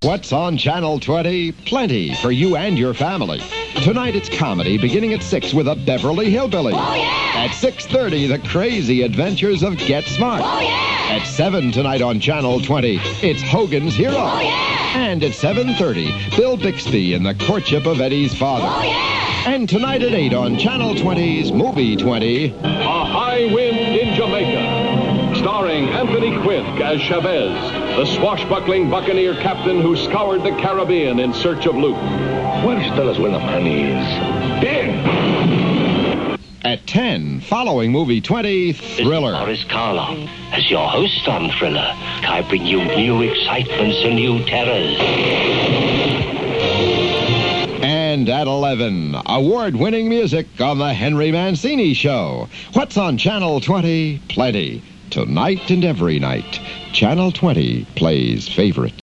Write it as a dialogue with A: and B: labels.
A: What's on Channel 20? Plenty for you and your family. Tonight it's comedy beginning at 6 with a Beverly Hillbilly.
B: Oh, yeah!
A: At 6:30, the crazy adventures of Get Smart.
B: Oh, yeah!
A: At 7 tonight on Channel 20, it's Hogan's Hero.
B: Oh, yeah!
A: And at 7:30, Bill Bixby in The Courtship of Eddie's Father.
B: Oh, yeah!
A: And tonight at 8 on Channel 20's Movie 20.
C: A High Wind in Jamaica, starring Anthony Quinn as Chavez, the swashbuckling buccaneer captain who scoured the Caribbean in search of loot.
D: Why don't you tell us where the money is? Ben!
A: At 10, following Movie 20, Thriller.
E: Boris Karloff. As your host on Thriller, I bring you new excitements and new terrors.
A: And at 11, award-winning music on The Henry Mancini Show. What's on Channel 20? Plenty. Tonight and every night, Channel 20 plays favorites.